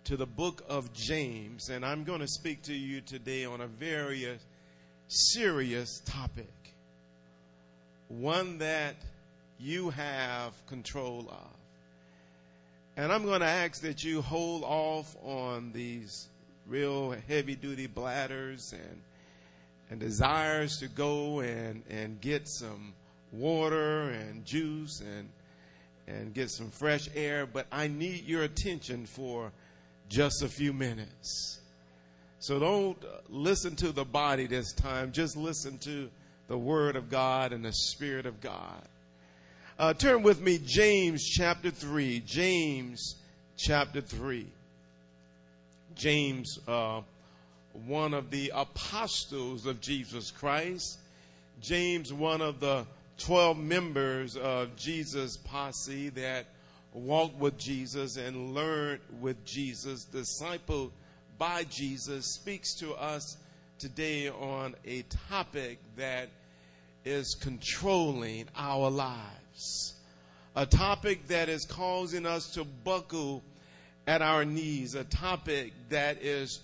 to the book of James, and I'm going to speak to you today on a very serious topic, one that you have control of. And I'm going to ask that you hold off on these real heavy-duty bladders and desires to go and get some water and juice and get some fresh air, but I need your attention for just a few minutes. So don't listen to the body this time. Just listen to the Word of God and the Spirit of God. Turn with me, James chapter 3. James chapter 3. James, one of the apostles of Jesus Christ. James, one of the 12 members of Jesus' posse that walked with Jesus and learned with Jesus, discipled by Jesus, speaks to us today on a topic that is controlling our lives. A topic that is causing us to buckle at our knees. A topic that is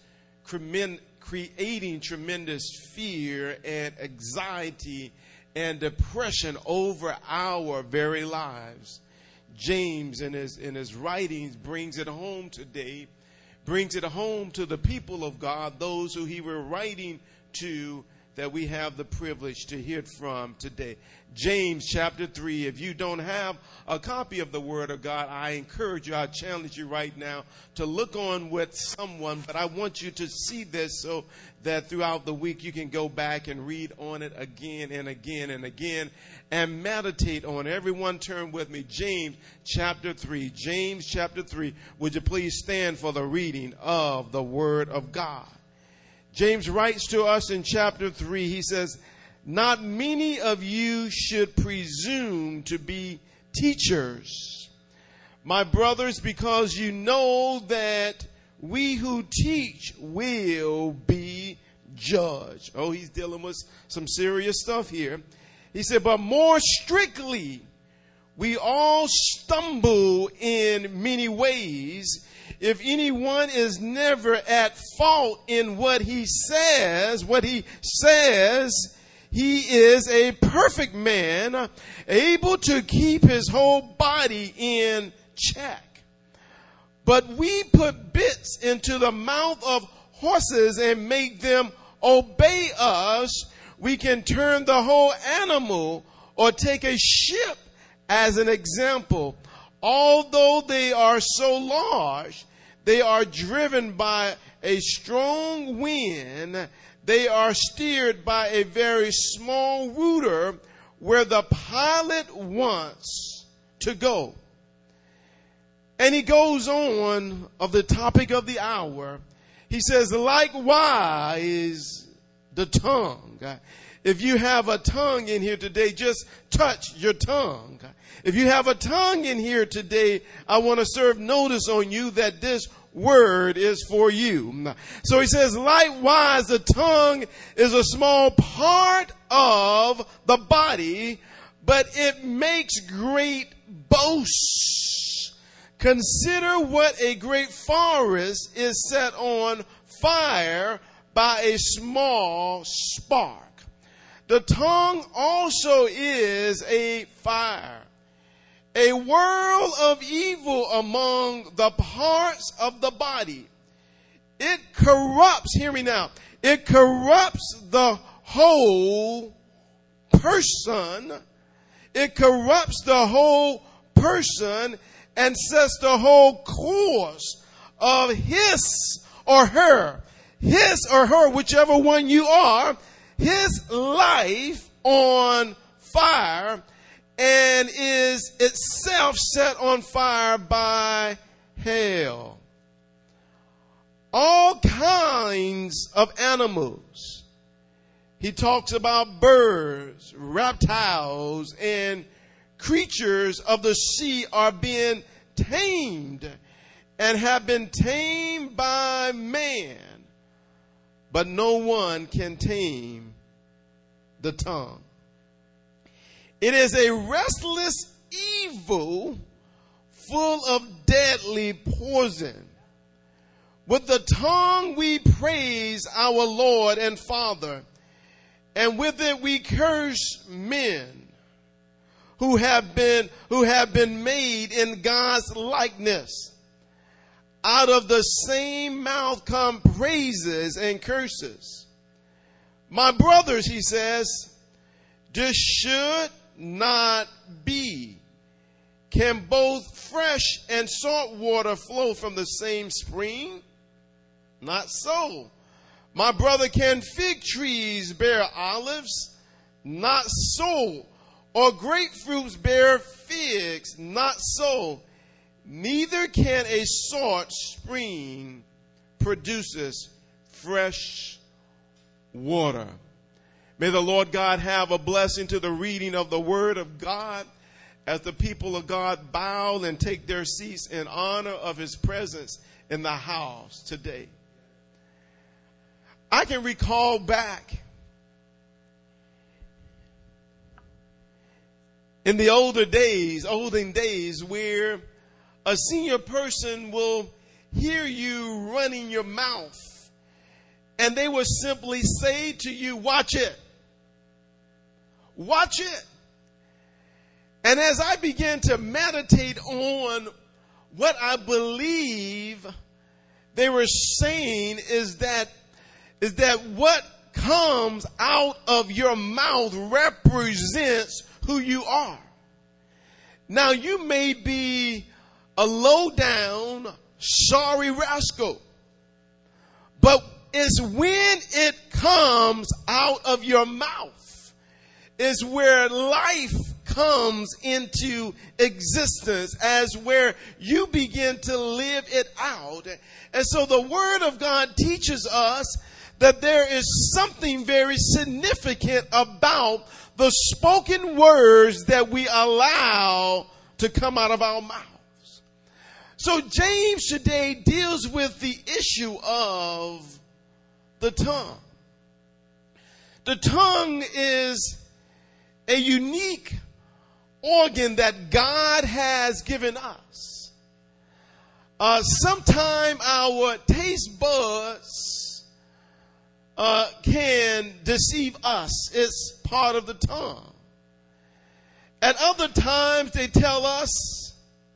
creating tremendous fear and anxiety and depression over our very lives. James in his writings brings it home today, brings it home to the people of God, those who he were writing to, that we have the privilege to hear from today. James chapter 3. If you don't have a copy of the Word of God, I encourage you, I challenge you right now to look on with someone. But I want you to see this so that throughout the week you can go back and read on it again and again and again and meditate on it. Everyone turn with me. James chapter 3. James chapter 3. Would you please stand for the reading of the Word of God? James writes to us in chapter 3, he says, "Not many of you should presume to be teachers, my brothers, because you know that we who teach will be judged." Oh, he's dealing with some serious stuff here. He said, "But more strictly, we all stumble in many ways. If anyone is never at fault in what he says, he is a perfect man, able to keep his whole body in check. But we put bits into the mouth of horses and make them obey us. We can turn the whole animal or take a ship as an example. Although they are so large, they are driven by a strong wind. They are steered by a very small rudder where the pilot wants to go." And he goes on of the topic of the hour. He says, "Likewise, the tongue." If you have a tongue in here today, just touch your tongue. If you have a tongue in here today, I want to serve notice on you that this word is for you. So he says, "Likewise, the tongue is a small part of the body, but it makes great boasts. Consider what a great forest is set on fire by a small spark. The tongue also is a fire, a whirl of evil among the parts of the body. It corrupts," hear me now, "it corrupts the whole person. It corrupts the whole person and sets the whole course of his or her, whichever one you are, his life on fire, and is itself set on fire by hell. All kinds of animals." He talks about birds, reptiles, and creatures of the sea are being tamed and have been tamed by man, but no one can tame the tongue. It is a restless evil full of deadly poison. With the tongue we praise our Lord and Father, and with it we curse men who have been made in God's likeness. Out of the same mouth come praises and curses. My brothers, he says, this should not be. Can both fresh and salt water flow from the same spring? Not so. My brother, can fig trees bear olives? Not so. Or grapefruits bear figs? Not so. Neither can a salt spring produces fresh water. May the Lord God have a blessing to the reading of the word of God as the people of God bow and take their seats in honor of his presence in the house today. I can recall back in the olden days where a senior person will hear you running your mouth and they will simply say to you, watch it. Watch it. And as I began to meditate on what I believe they were saying is that what comes out of your mouth represents who you are. Now, you may be a low down, sorry rascal, but it's when it comes out of your mouth is where life comes into existence, as where you begin to live it out. And so the Word of God teaches us that there is something very significant about the spoken words that we allow to come out of our mouths. So James today deals with the issue of the tongue. The tongue is a unique organ that God has given us. Sometimes our taste buds can deceive us. It's part of the tongue. At other times they tell us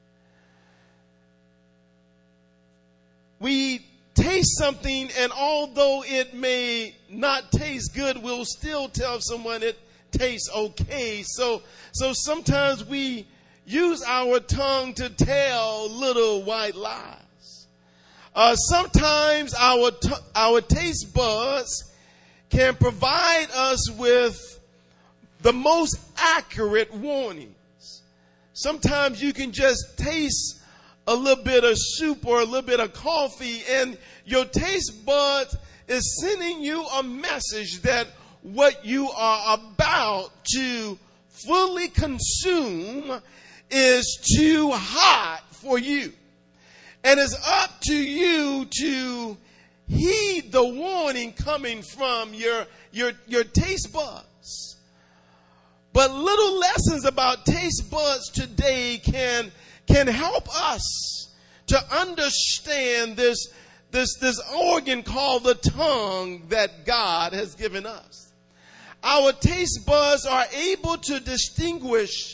we taste something, and although it may not taste good, we'll still tell someone it tastes okay. So sometimes we use our tongue to tell little white lies. Sometimes our taste buds can provide us with the most accurate warnings. Sometimes you can just taste a little bit of soup or a little bit of coffee, and your taste buds is sending you a message that what you are about to fully consume is too hot for you. And it's up to you to heed the warning coming from your taste buds. But little lessons about taste buds today can help us to understand this organ called the tongue that God has given us. Our taste buds are able to distinguish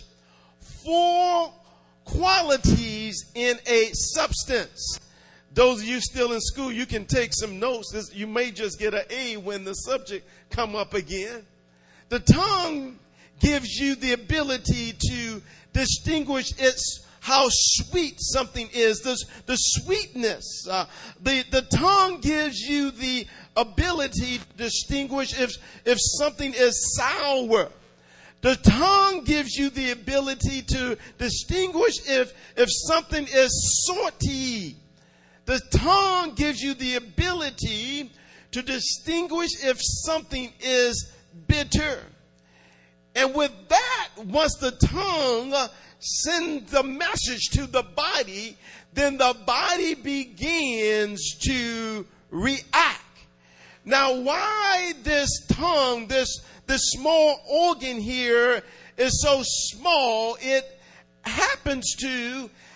4 qualities in a substance. Those of you still in school, you can take some notes. You may just get an A when the subject come up again. The tongue gives you the ability to distinguish how sweet something is, the sweetness. The tongue gives you the ability to distinguish if something is sour. The tongue gives you the ability to distinguish if something is salty. The tongue gives you the ability to distinguish if something is bitter. And with that, once the tongue sends the message to the body, then the body begins to react. Now, why this tongue, this small organ here is so small, it happens to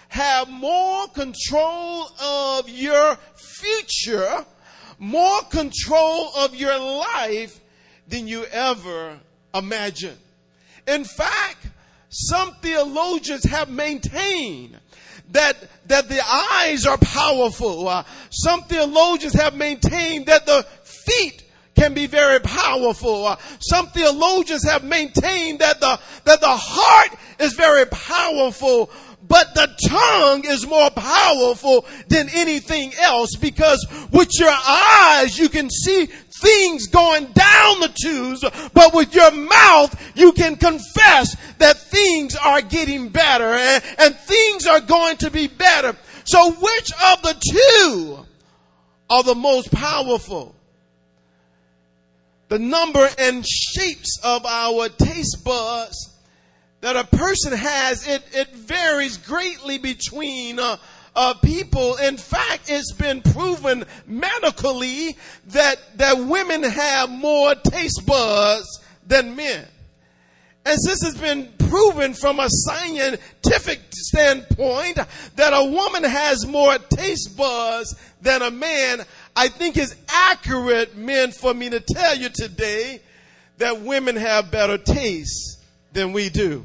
have more control of your future, more control of your life than you ever imagined. In fact, some theologians have maintained that the eyes are powerful. Some theologians have maintained that the feet can be very powerful. Some theologians have maintained that the heart is very powerful, but the tongue is more powerful than anything else, because with your eyes you can see things going down the tubes, but with your mouth you can confess that things are getting better and things are going to be better. So which of the two are the most powerful? The number and shapes of our taste buds that a person has, it varies greatly between people. In fact, it's been proven medically that women have more taste buds than men. And since it's been proven from a scientific standpoint that a woman has more taste buds than a man, I think it's accurate, men, for me to tell you today that women have better taste than we do.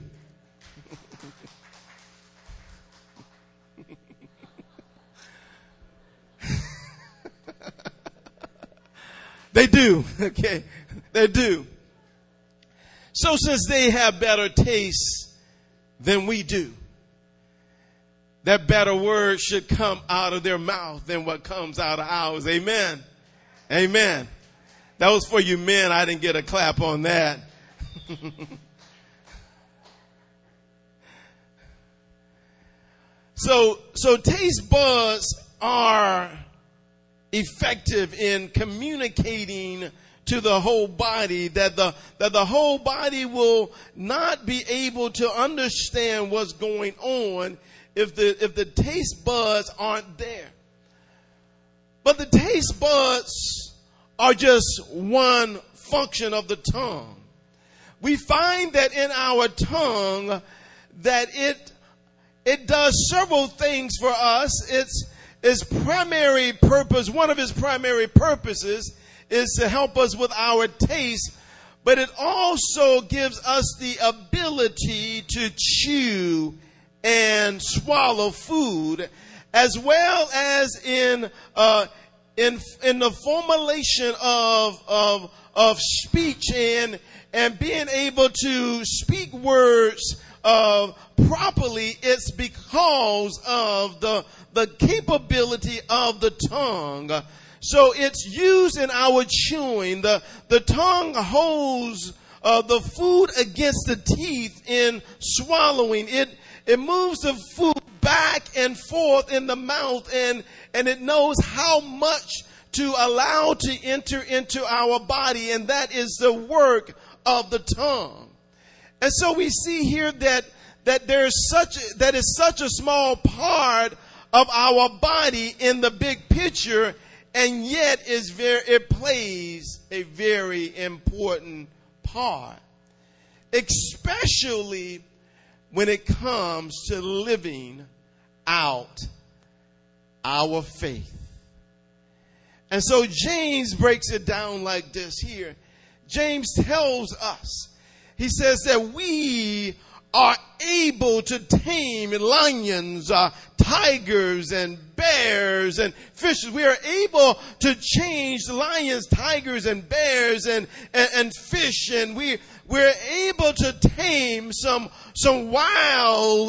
They do, okay? They do. So since they have better taste than we do, that better word should come out of their mouth than what comes out of ours. Amen. Amen. That was for you men. I didn't get a clap on that. So taste buds are effective in communicating to the whole body, that the whole body will not be able to understand what's going on if the taste buds aren't there. But the taste buds are just one function of the tongue. We find that in our tongue that it does several things for us. Its primary purpose, one of its primary purposes, is to help us with our taste, but it also gives us the ability to chew and swallow food, as well as in the formulation of speech and being able to speak words properly. It's because of the capability of the tongue. So it's used in our chewing. The tongue holds the food against the teeth in swallowing. It moves the food back and forth in the mouth, and it knows how much to allow to enter into our body, and that is the work of the tongue. And so we see here that is such a small part of our body in the big picture, and yet it plays a very important part, especially when it comes to living out our faith. And so James breaks it down like this here. James tells us, he says that we are able to tame lions, tigers, and bears and fishes. We are able to change lions, tigers, and bears and fish, and we're able to tame some wild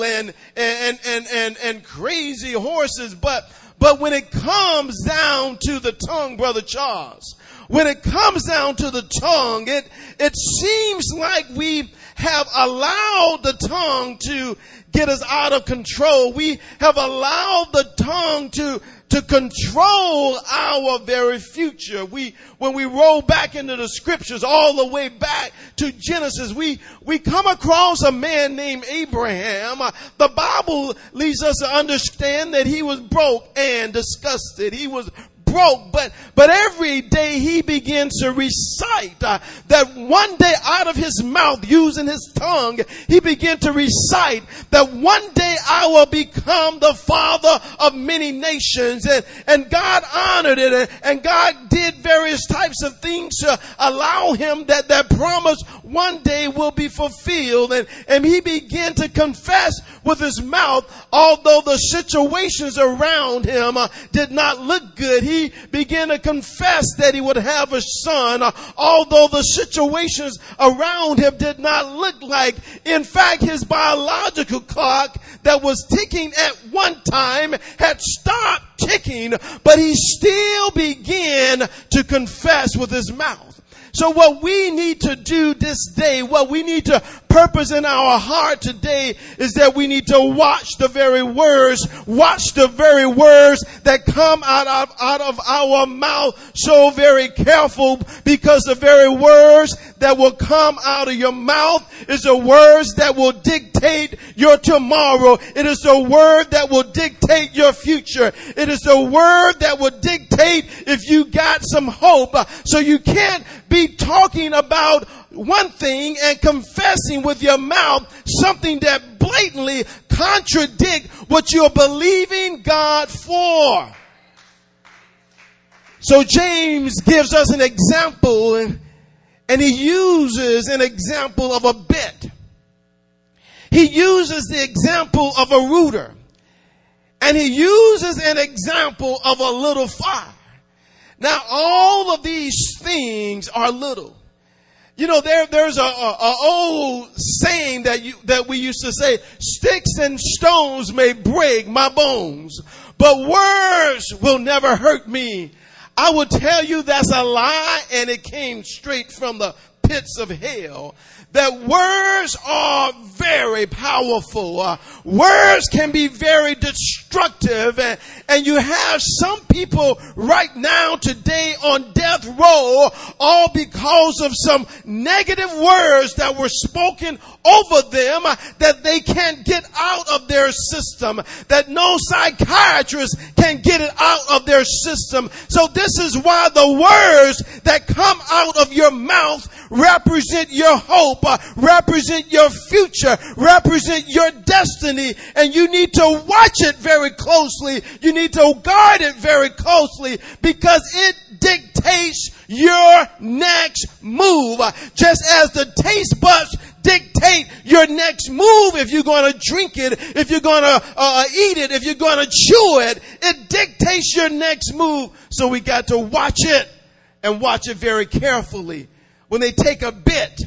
and crazy horses. But when it comes down to the tongue, Brother Charles, when it comes down to the tongue, it seems like we have allowed the tongue to get us out of control. We have allowed the tongue to control our very future. When we roll back into the scriptures all the way back to Genesis, we come across a man named Abraham. The Bible leads us to understand that he was broke and disgusted. He was broke, but every day he began to recite that one day out of his mouth, using his tongue, he began to recite that one day I will become the father of many nations. And God honored it, and God did various types of things to allow him that promise one day will be fulfilled. And he began to confess with his mouth, although the situations around him did not look good. He began to confess that he would have a son, although the situations around him did not look like. In fact, his biological clock that was ticking at one time had stopped ticking, but he still began to confess with his mouth. So what we need to do this day, what we need to purpose in our heart today, is that we need to watch the very words that come out of our mouth. So very careful, because the very words that will come out of your mouth is the words that will dictate your tomorrow. It is the word that will dictate your future. It is the word that will dictate if you got some hope. So you can't be talking about one thing and confessing with your mouth something that blatantly contradicts what you're believing God for. So James gives us an example, and he uses an example of a bit. He uses the example of a rooter, and he uses an example of a little fire. Now, all of these things are little. You know, there's a old saying that we used to say, sticks and stones may break my bones, but words will never hurt me. I will tell you that's a lie, and it came straight from the pits of hell. That words are very powerful. Words can be very destructive. And you have some people right now today on death row, all because of some negative words that were spoken over them that they can't get out of their system, that no psychiatrist can get it out of their system. So this is why the words that come out of your mouth represent your hope, represent your future, represent your destiny, and you need to watch it very closely. You need to guard it very closely, because it dictates your next move. Just as the taste buds dictate your next move, if you're going to drink it, if you're going to eat it, if you're going to chew it, it dictates your next move. So we got to watch it, and watch it very carefully. When they take a bit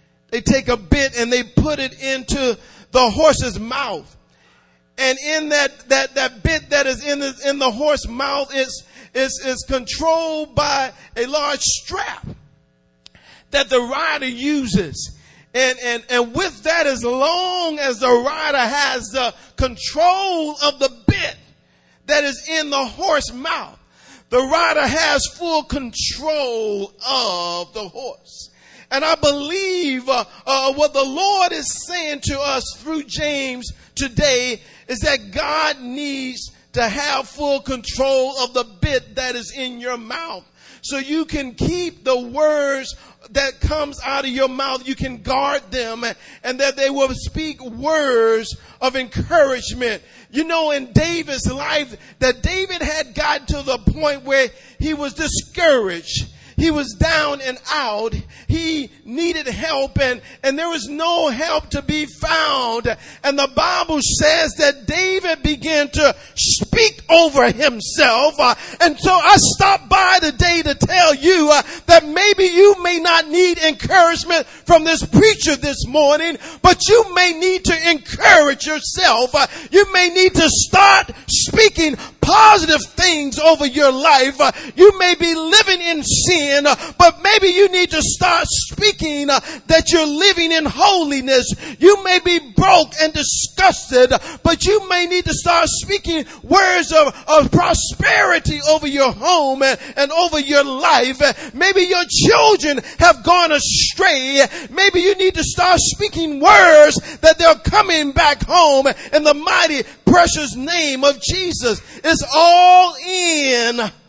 and they put it into the horse's mouth. And in that bit that is in the horse's mouth is controlled by a large strap that the rider uses. And with that, as long as the rider has the control of the bit that is in the horse's mouth, the rider has full control of the horse. And I believe what the Lord is saying to us through James today is that God needs to have full control of the bit that is in your mouth. So you can keep the words that comes out of your mouth, you can guard them, and that they will speak words of encouragement. You know, in David's life, that David had gotten to the point where he was discouraged. He was down and out. He needed help, and there was no help to be found. And the Bible says that David began to speak over himself. And so I stopped by today to tell you that maybe you may not need encouragement from this preacher this morning, but you may need to encourage yourself. You may need to start speaking positive things over your life. You may be living in sin, but maybe you need to start speaking that you're living in holiness. You may be broke and disgusted, but you may need to start speaking words of prosperity over your home and over your life. Maybe your children have gone astray. Maybe you need to start speaking words that they're coming back home in the mighty, precious name of Jesus. It's all in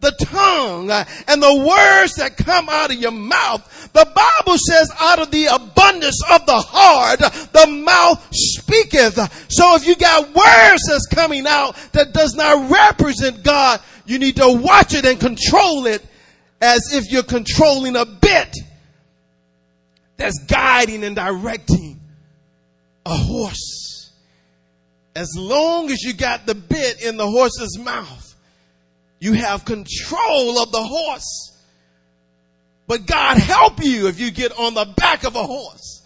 the tongue and the words that come out of your mouth. The Bible says out of the abundance of the heart, the mouth speaketh. So if you got words that's coming out that does not represent God, you need to watch it and control it as if you're controlling a bit that's guiding and directing a horse. As long as you got the bit in the horse's mouth, you have control of the horse. But God help you if you get on the back of a horse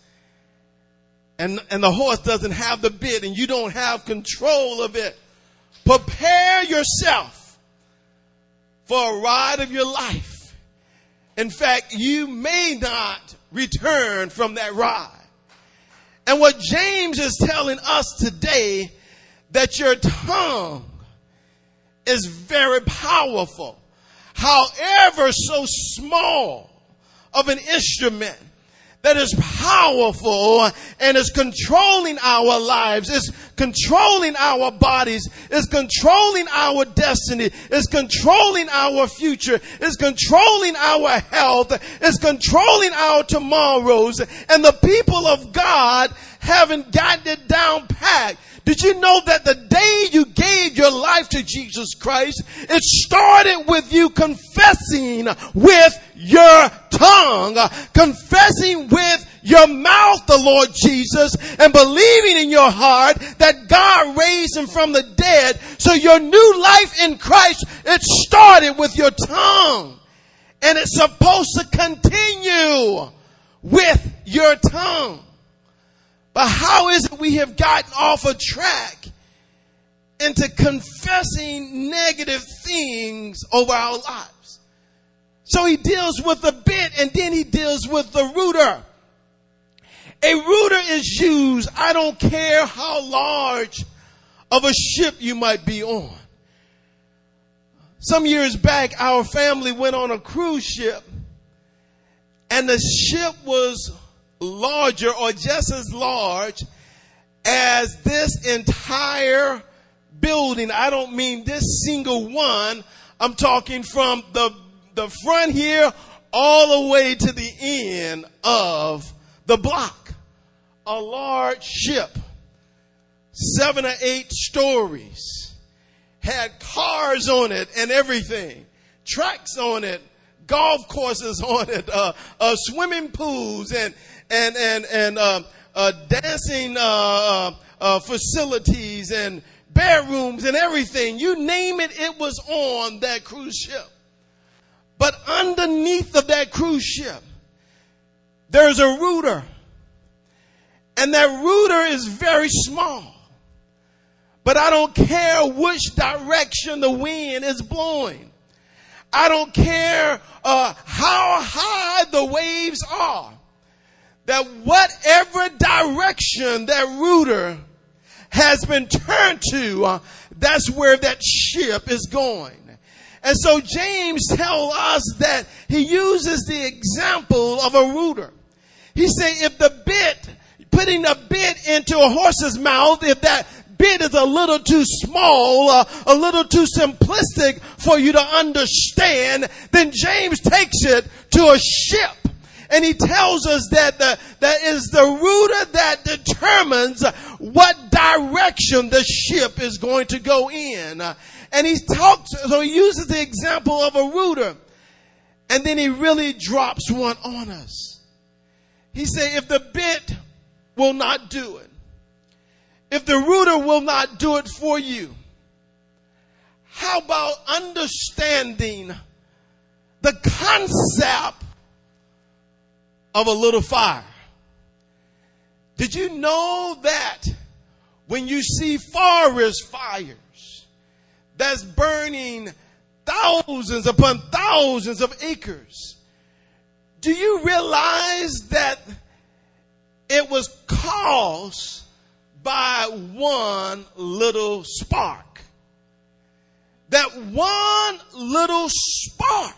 and the horse doesn't have the bit and you don't have control of it. Prepare yourself for a ride of your life. In fact, you may not return from that ride. And what James is telling us today, that your tongue is very powerful. However, so small of an instrument that is powerful and is controlling our lives, is controlling our bodies, is controlling our destiny, is controlling our future, is controlling our health, is controlling our tomorrows. And the people of God haven't gotten it down pat. Did you know that the day you gave your life to Jesus Christ, it started with you confessing with your tongue, confessing with your mouth the Lord Jesus, and believing in your heart that God raised him from the dead. So your new life in Christ, it started with your tongue. And it's supposed to continue with your tongue. But how is it we have gotten off a track into confessing negative things over our lives? So he deals with the bit and then he deals with the rudder. A rudder is used, I don't care how large of a ship you might be on. Some years back, our family went on a cruise ship and the ship was larger or just as large as this entire building. I don't mean this single one. I'm talking from the front here all the way to the end of the block. A large ship, 7 or 8 stories, had cars on it and everything, tracks on it, golf courses on it, swimming pools and dancing facilities and bedrooms and everything. You name it, it was on that cruise ship. But underneath of that cruise ship, there's a rudder. And that rudder is very small. But I don't care which direction the wind is blowing. I don't care how high the waves are. That whatever direction that rudder has been turned to, that's where that ship is going. And so James tells us that he uses the example of a rudder. He said if the bit, putting a bit into a horse's mouth, if that bit is a little too small, a little too simplistic for you to understand, then James takes it to a ship. And he tells us that that is the rudder that determines what direction the ship is going to go in. And so he uses the example of a rudder. And then he really drops one on us. He said, if the bit will not do it, if the rudder will not do it for you, how about understanding the concept of a little fire? Did you know that when you see forest fires that's burning thousands upon thousands of acres, do you realize that it was caused by one little spark? That one little spark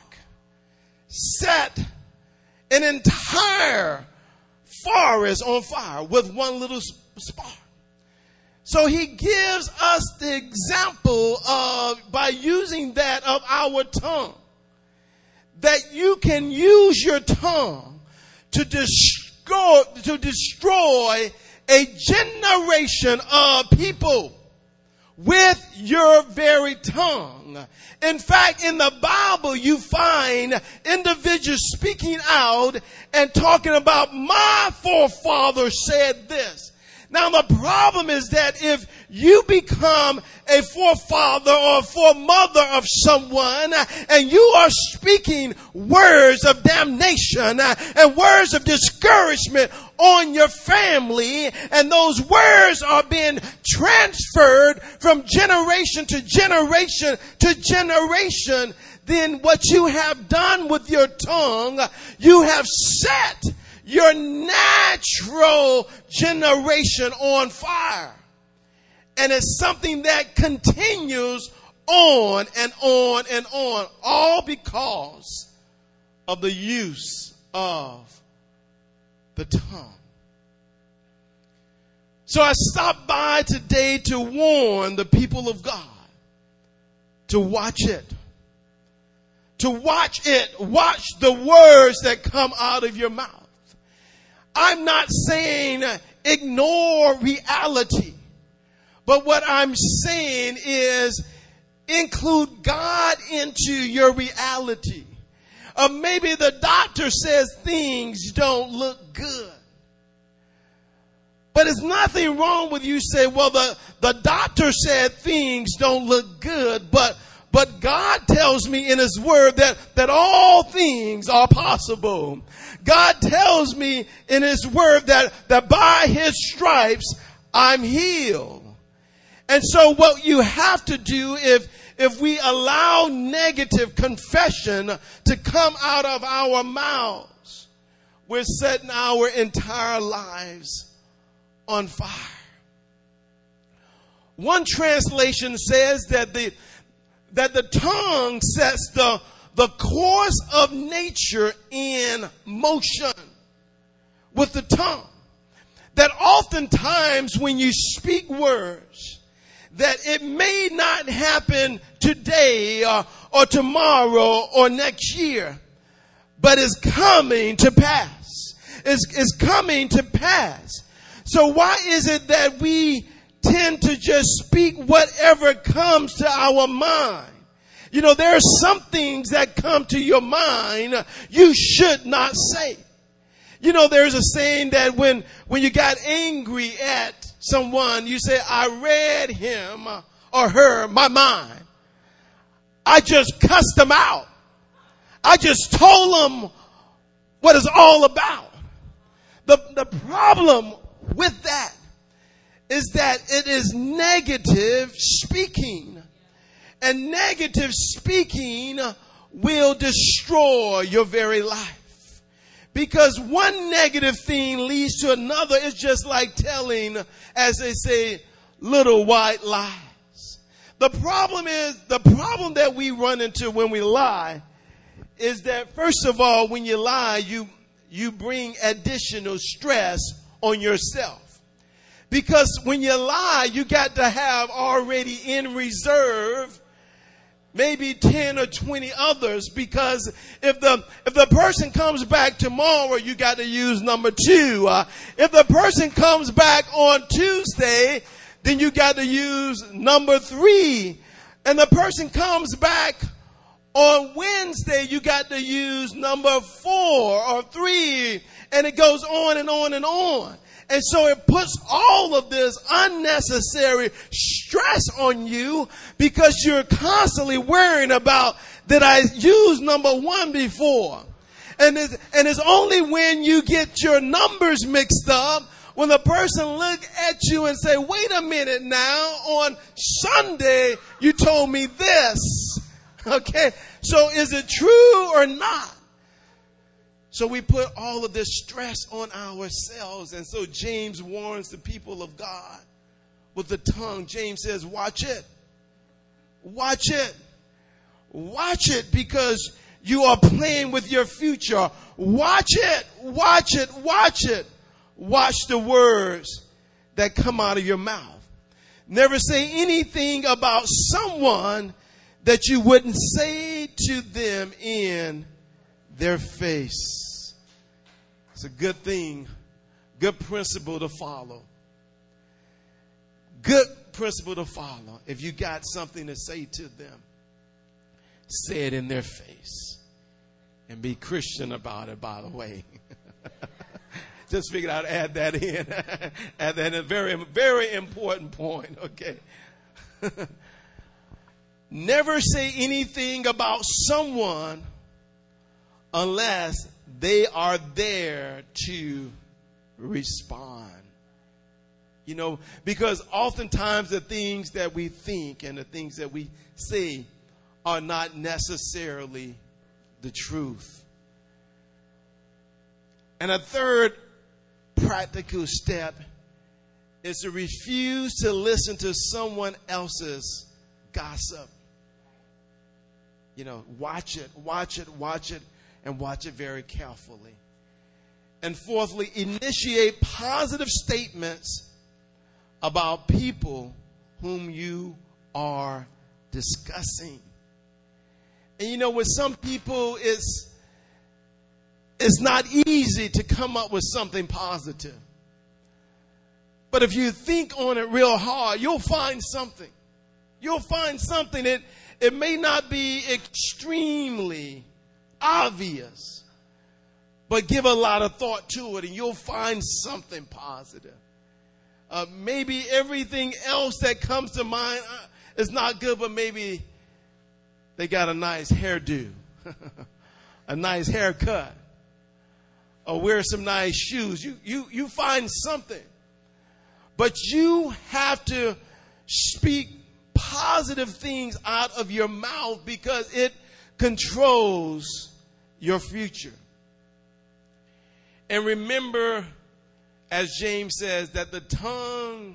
set an entire forest on fire with one little spark. So he gives us the example of, by using that, of our tongue, that you can use your tongue to destroy a generation of people with your very tongue. In fact, in the Bible, you find individuals speaking out and talking about, my forefather said this. Now, the problem is that if you become a forefather or a foremother of someone and you are speaking words of damnation and words of discouragement on your family, and those words are being transferred from generation to generation to generation, then what you have done with your tongue, you have set your natural generation on fire. And it's something that continues on and on and on, all because of the use of the tongue. So I stopped by today to warn the people of God to watch it. To watch it. Watch the words that come out of your mouth. I'm not saying ignore reality, but what I'm saying is include God into your reality. Maybe the doctor says things don't look good, but there's nothing wrong with you say, well, the doctor said things don't look good, but God tells me in his word that all things are possible. God tells me in his word that by his stripes I'm healed. And so what you have to do, if we allow negative confession to come out of our mouths, we're setting our entire lives on fire. One translation says that the tongue sets the course of nature in motion with the tongue. That oftentimes when you speak words, that it may not happen today or tomorrow or next year, but it's coming to pass. It's coming to pass. So why is it that we tend to just speak whatever comes to our mind? You know, there are some things that come to your mind you should not say. You know, there's a saying that when you got angry at someone, you say, I read him or her my mind. I just cussed them out. I just told them what it's all about. The problem with that is that it is negative speaking. And negative speaking will destroy your very life. Because one negative thing leads to another. It's just like telling, as they say, little white lies. The problem that we run into when we lie is that, first of all, when you lie, you bring additional stress on yourself. Because when you lie, you got to have already in reserve maybe 10 or 20 others, because if the person comes back tomorrow, you got to use number 2. If the person comes back on Tuesday, then you got to use number 3. And the person comes back on Wednesday, you got to use number 4 or 3. And it goes on and on and on. And so it puts all of this unnecessary stress on you, because you're constantly worrying about, did I use number 1 before? And it's only when you get your numbers mixed up, when the person look at you and say, wait a minute now, on Sunday you told me this. Okay, so is it true or not? So we put all of this stress on ourselves. And so James warns the people of God with the tongue. James says, watch it. Watch it. Watch it, because you are playing with your future. Watch it. Watch it. Watch it. Watch the words that come out of your mouth. Never say anything about someone that you wouldn't say to them in their face. It's a good thing, good principle to follow. Good principle to follow. If you got something to say to them, say it in their face. And be Christian about it, by the way. Just figured I'd add that in. Add that in. A very, very important point, okay? Never say anything about someone unless they are there to respond. You know, because oftentimes the things that we think and the things that we say are not necessarily the truth. And a third practical step is to refuse to listen to someone else's gossip. You know, watch it, and watch it very carefully. And fourthly, initiate positive statements about people whom you are discussing. And you know, with some people, it's not easy to come up with something positive. But if you think on it real hard, you'll find something. You'll find something. It may not be extremely obvious, but give a lot of thought to it and you'll find something positive. Maybe everything else that comes to mind is not good, but maybe they got a nice hairdo, a nice haircut, or wear some nice shoes. You find something. But you have to speak positive things out of your mouth because it controls your future. And remember, as James says, that the tongue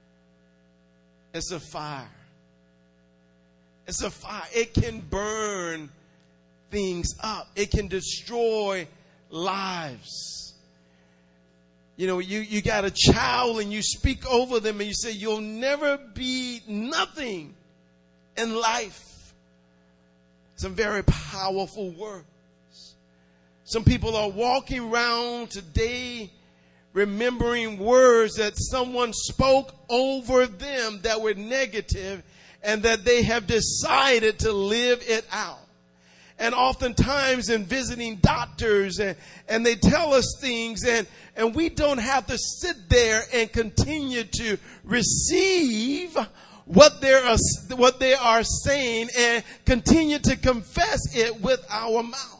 is a fire. It's a fire. It can burn things up. It can destroy lives. You know, you got a child and you speak over them and you say, you'll never be nothing in life. Some very powerful words. Some people are walking around today remembering words that someone spoke over them that were negative and that they have decided to live it out. And oftentimes in visiting doctors and they tell us things and we don't have to sit there and continue to receive what they are saying and continue to confess it with our mouth.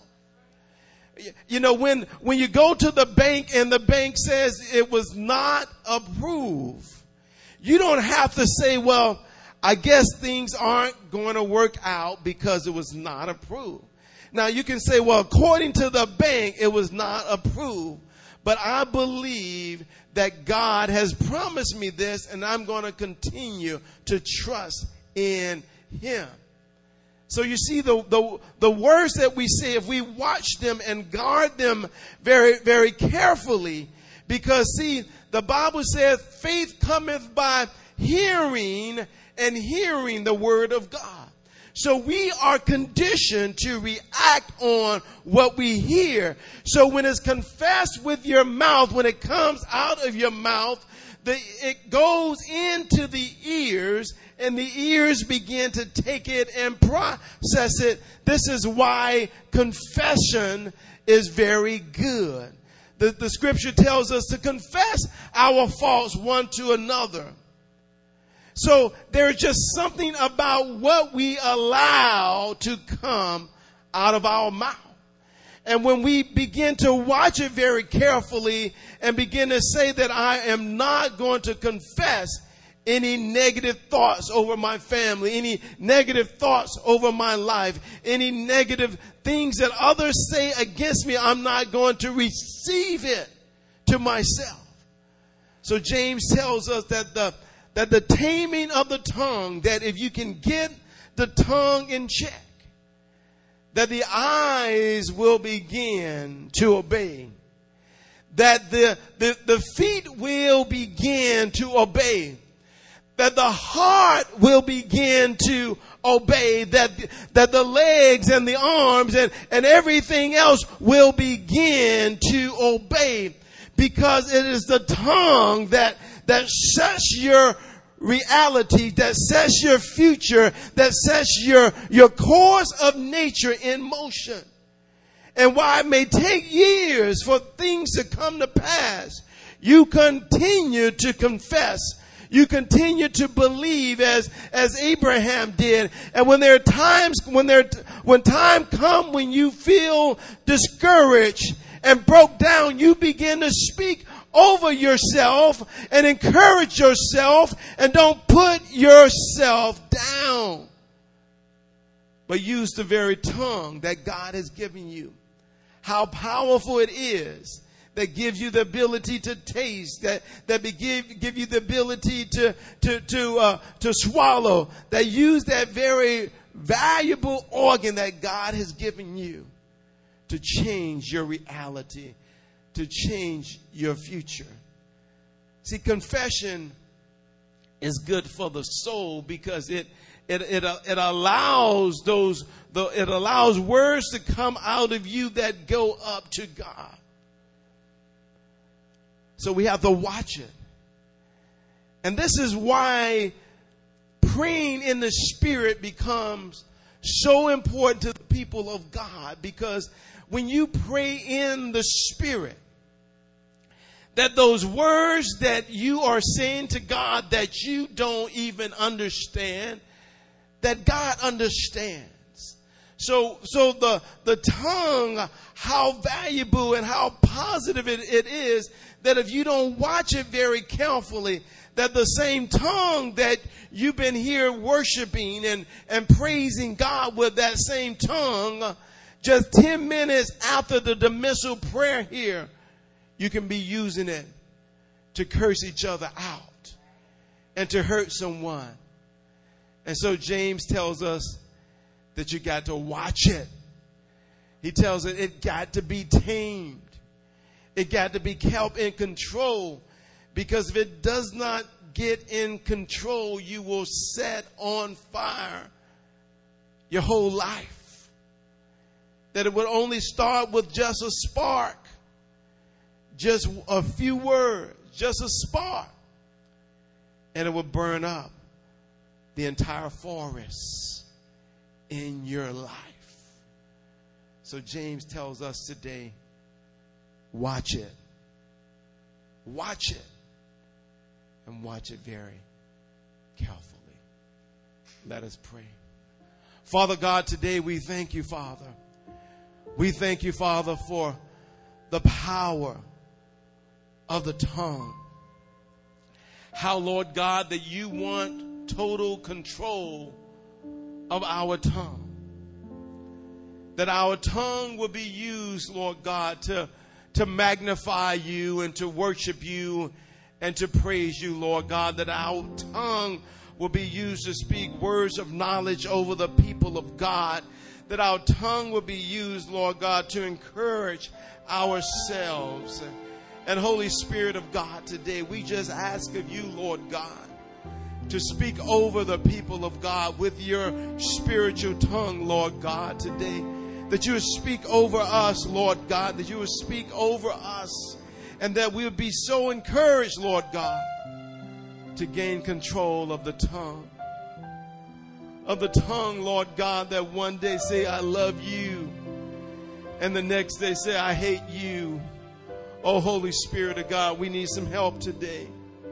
You know, when you go to the bank and the bank says it was not approved, you don't have to say, well, I guess things aren't going to work out because it was not approved. Now you can say, well, according to the bank, it was not approved. But I believe that God has promised me this and I'm going to continue to trust in Him. So you see the words that we say, if we watch them and guard them very, very carefully, because see, the Bible says faith cometh by hearing and hearing the word of God. So we are conditioned to react on what we hear. So when it's confessed with your mouth, when it comes out of your mouth, it goes into the ears and the ears begin to take it and process it. This is why confession is very good. The scripture tells us to confess our faults one to another. So there's just something about what we allow to come out of our mouth. And when we begin to watch it very carefully and begin to say that I am not going to confess any negative thoughts over my family, any negative thoughts over my life, any negative things that others say against me, I'm not going to receive it to myself. So James tells us that the taming of the tongue, that if you can get the tongue in check, that the eyes will begin to obey, that the feet will begin to obey, that the heart will begin to obey, that the legs and the arms and everything else will begin to obey, because it is the tongue that sets your reality, that sets your future, that sets your course of nature in motion. And while it may take years for things to come to pass, you continue to confess. You continue to believe as Abraham did. And when there are times, when time comes when you feel discouraged and broke down, you begin to speak over yourself and encourage yourself, and don't put yourself down, but use the very tongue that God has given you. How powerful it is, that gives you the ability to taste, that give you the ability to swallow, that use that very valuable organ that God has given you to change your reality, to change your future. See, confession is good for the soul, because it allows it allows words to come out of you that go up to God. So we have to watch it. And this is why praying in the Spirit becomes so important to the people of God, because when you pray in the Spirit, that those words that you are saying to God that you don't even understand, that God understands. So the tongue, how valuable and how positive it is, that if you don't watch it very carefully, that the same tongue that you've been here worshiping and praising God with, that same tongue, just 10 minutes after the dismissal prayer here, you can be using it to curse each other out and to hurt someone. And so James tells us that you got to watch it. He tells us it got to be tamed. It got to be kept in control, because if it does not get in control, you will set on fire your whole life. That it would only start with just a spark, just a few words, just a spark, and it will burn up the entire forest in your life. So James tells us today, watch it. Watch it. And watch it very carefully. Let us pray. Father God, today we thank you, Father. We thank you, Father, for the power of the tongue. How, Lord God, that you want total control of our tongue. That our tongue will be used, Lord God, to magnify you and to worship you and to praise you, Lord God. That our tongue will be used to speak words of knowledge over the people of God. That our tongue will be used, Lord God, to encourage ourselves. And Holy Spirit of God, today we just ask of you, Lord God, to speak over the people of God with your spiritual tongue, Lord God, today. That you would speak over us, Lord God, that you would speak over us, and that we would be so encouraged, Lord God, to gain control of the tongue. Of the tongue, Lord God, that one day say, I love you, and the next day say, I hate you. Oh, Holy Spirit of God, we need some help today.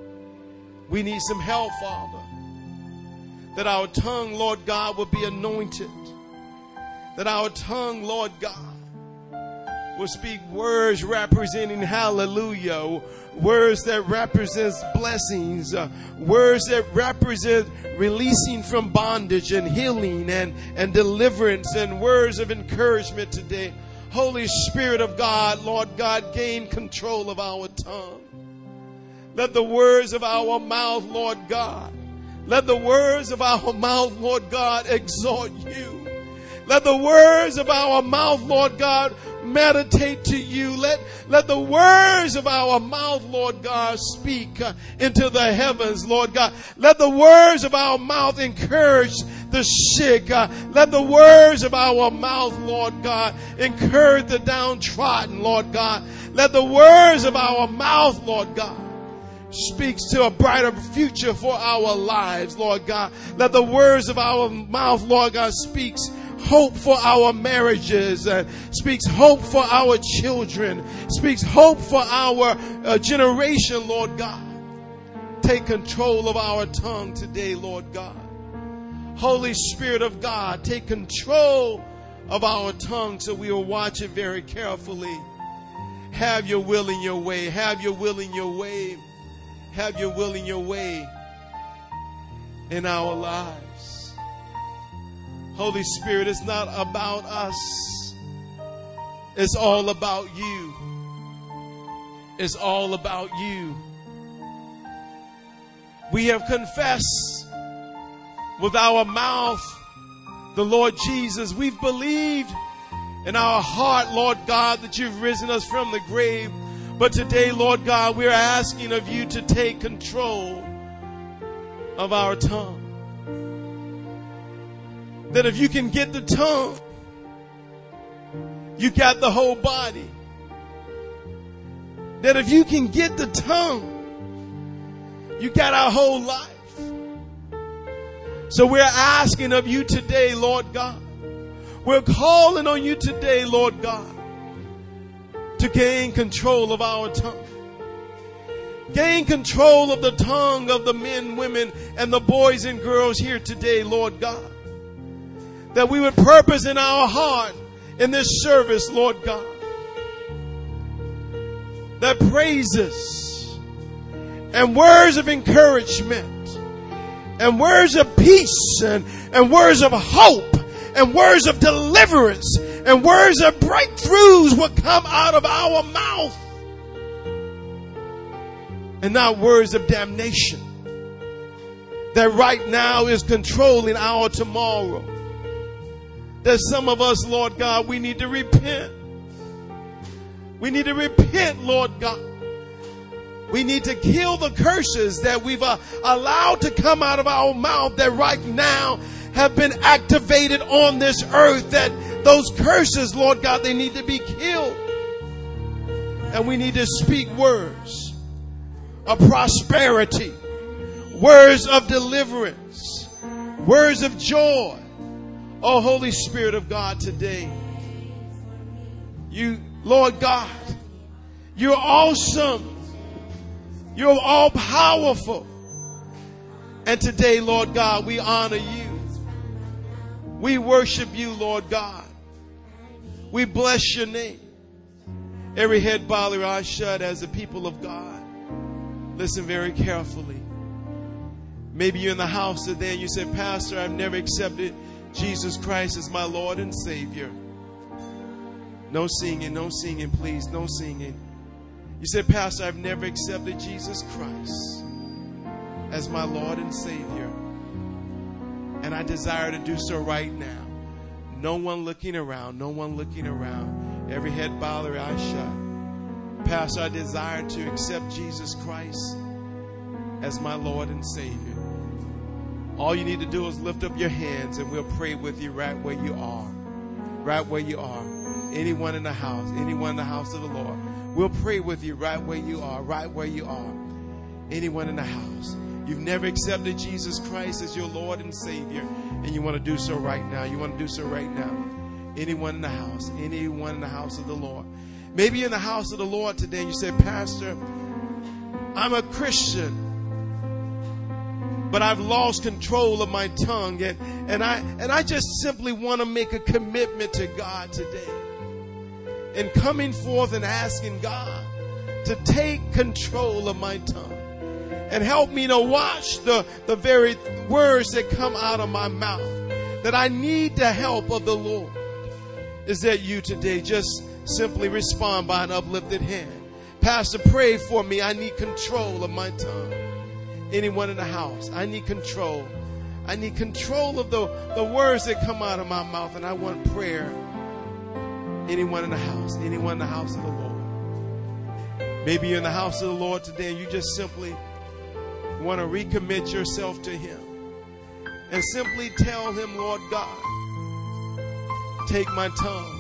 We need some help, Father. That our tongue, Lord God, will be anointed. That our tongue, Lord God, will speak words representing hallelujah, words that represent blessings, words that represent releasing from bondage and healing and deliverance, and words of encouragement today. Holy Spirit of God, Lord God, gain control of our tongue. Let the words of our mouth, Lord God, let the words of our mouth, Lord God, exalt you. Let the words of our mouth, Lord God, meditate to you. Let the words of our mouth, Lord God, speak into the heavens, Lord God. Let the words of our mouth encourage the sick. Let the words of our mouth, Lord God, encourage the downtrodden, Lord God. Let the words of our mouth, Lord God, speaks to a brighter future for our lives, Lord God. Let the words of our mouth, Lord God, speaks hope for our marriages, speaks hope for our children, speaks hope for our generation, Lord God. Take control of our tongue today, Lord God. Holy Spirit of God, take control of our tongue so we will watch it very carefully. Have your will in your way. Have your will in your way. Have your will in your way in our lives. Holy Spirit, it's not about us. It's all about you. It's all about you. We have confessed with our mouth the Lord Jesus. We've believed in our heart, Lord God, that you've risen us from the grave. But today, Lord God, we're asking of you to take control of our tongue. That if you can get the tongue, you got the whole body. That if you can get the tongue, you got our whole life. So we're asking of you today, Lord God. We're calling on you today, Lord God, to gain control of our tongue. Gain control of the tongue of the men, women, and the boys and girls here today, Lord God. That we would purpose in our heart in this service, Lord God, that praises and words of encouragement and words of peace and words of hope and words of deliverance and words of breakthroughs will come out of our mouth, and not words of damnation that right now is controlling our tomorrow. That some of us, Lord God, we need to repent. We need to repent, Lord God. We need to kill the curses that we've allowed to come out of our mouth that right now have been activated on this earth. That those curses, Lord God, they need to be killed. And we need to speak words of prosperity, words of deliverance, words of joy. Oh, Holy Spirit of God, today, you, Lord God, you're awesome. You're all powerful. And today, Lord God, we honor you. We worship you, Lord God. We bless your name. Every head bowed, every eye shut as the people of God. Listen very carefully. Maybe you're in the house today and you say, Pastor, I've never accepted Jesus Christ as my Lord and Savior. No singing, please, no singing. You said, Pastor, I've never accepted Jesus Christ as my Lord and Savior, and I desire to do so right now. No one looking around, no one looking around. Every head bowed, every eye shut. Pastor, I desire to accept Jesus Christ as my Lord and Savior. All you need to do is lift up your hands and we'll pray with you right where you are. Right where you are. Anyone in the house of the Lord. We'll pray with you right where you are, right where you are. Anyone in the house. You've never accepted Jesus Christ as your Lord and Savior, and you want to do so right now. You want to do so right now. Anyone in the house of the Lord. Maybe you're in the house of the Lord today and you say, Pastor, I'm a Christian, but I've lost control of my tongue, and I just simply want to make a commitment to God today. And coming forth and asking God to take control of my tongue and help me to watch the very words that come out of my mouth. That I need the help of the Lord. Is that you today? Just simply respond by an uplifted hand. Pastor, pray for me. I need control of my tongue. Anyone in the house, I need control. I need control of the words that come out of my mouth, and I want prayer. Anyone in the house? Anyone in the house of the Lord? Maybe you're in the house of the Lord today and you just simply want to recommit yourself to Him and simply tell Him, Lord God, take my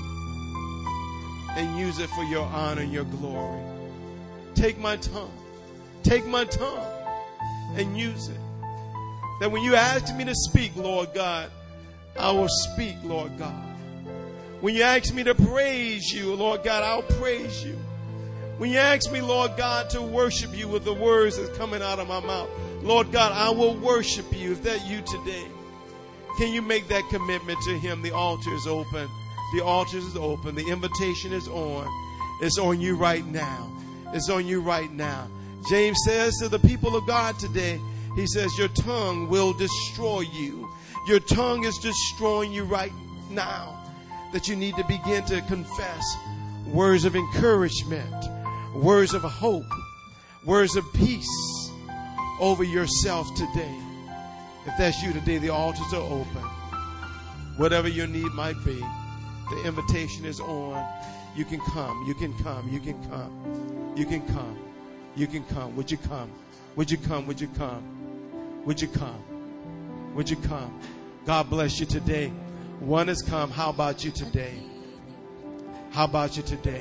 tongue and use it for your honor and your glory. Take my tongue. Take my tongue and use it. That when you ask me to speak, Lord God, I will speak, Lord God. When you ask me to praise you, Lord God, I'll praise you. When you ask me, Lord God, to worship you with the words that's coming out of my mouth, Lord God, I will worship you. Is that you today? Can you make that commitment to Him? The altar is open. The altar is open. The invitation is on. It's on you right now. It's on you right now. James says to the people of God today, he says, your tongue will destroy you. Your tongue is destroying you right now. That you need to begin to confess words of encouragement, words of hope, words of peace over yourself today. If that's you today, the altars are open. Whatever your need might be, the invitation is on. You can come. You can come. You can come. You can come. You can come. Would you come? Would you come? Would you come? Would you come? Would you come? God bless you today. One has come. How about you today? How about you today?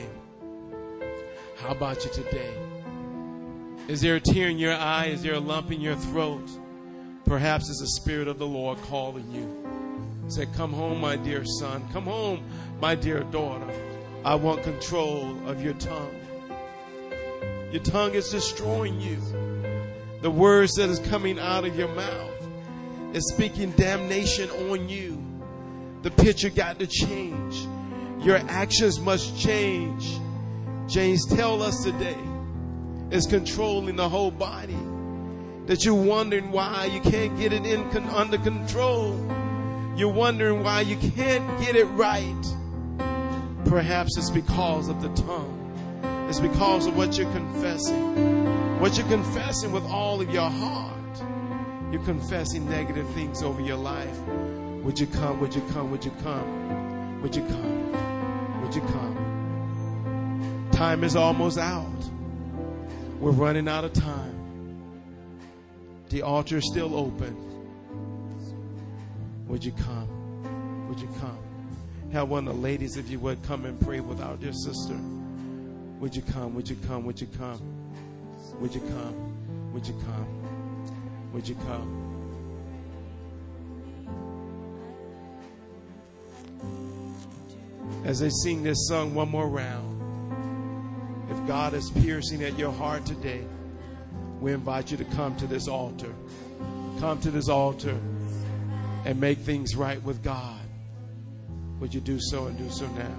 How about you today? Is there a tear in your eye? Is there a lump in your throat? Perhaps it's the Spirit of the Lord calling you. Say, come home, my dear son. Come home, my dear daughter. I want control of your tongue. Your tongue is destroying you. The words that is coming out of your mouth is speaking damnation on you. The picture got to change. Your actions must change. James tells us today it's controlling the whole body. That you're wondering why you can't get it under control. You're wondering why you can't get it right. Perhaps it's because of the tongue. It's because of what you're confessing. What you're confessing with all of your heart. You're confessing negative things over your life. Would you come? Would you come? Would you come? Would you come? Would you come? Time is almost out. We're running out of time. The altar is still open. Would you come? Would you come? Have one of the ladies, if you would, come and pray with our dear sister. Would you come? Would you come? Would you come? Would you come? Would you come? Would you come? As they sing this song one more round, if God is piercing at your heart today, we invite you to come to this altar. Come to this altar and make things right with God. Would you do so and do so now?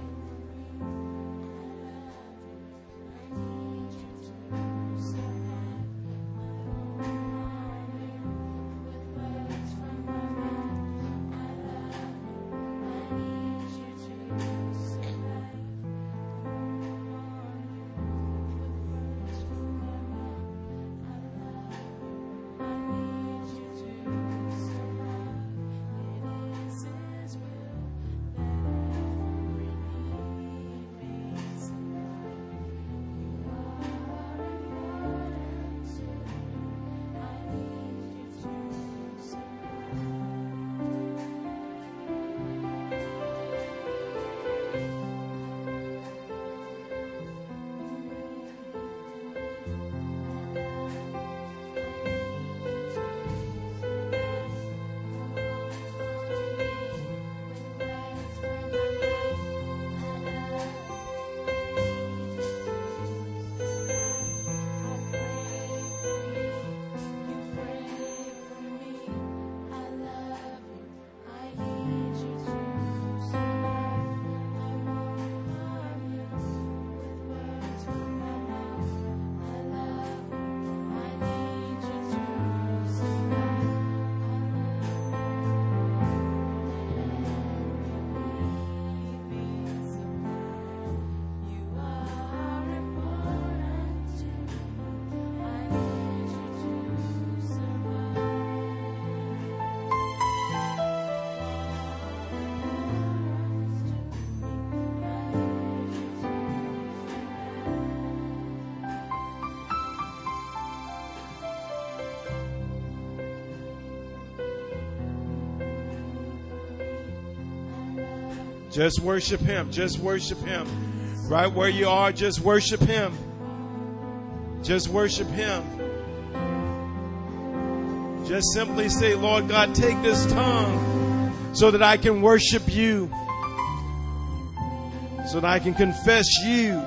Just worship Him. Just worship Him. Right where you are, just worship Him. Just worship Him. Just simply say, Lord God, take this tongue so that I can worship You, so that I can confess You.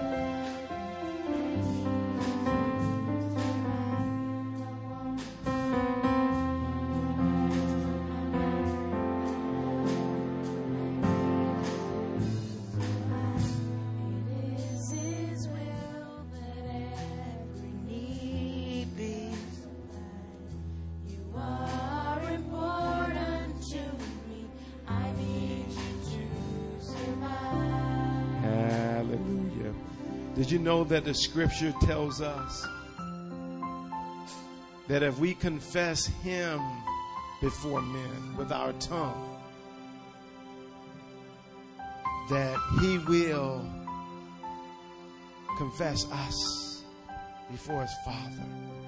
Did you know that the scripture tells us that if we confess Him before men with our tongue, that He will confess us before His Father?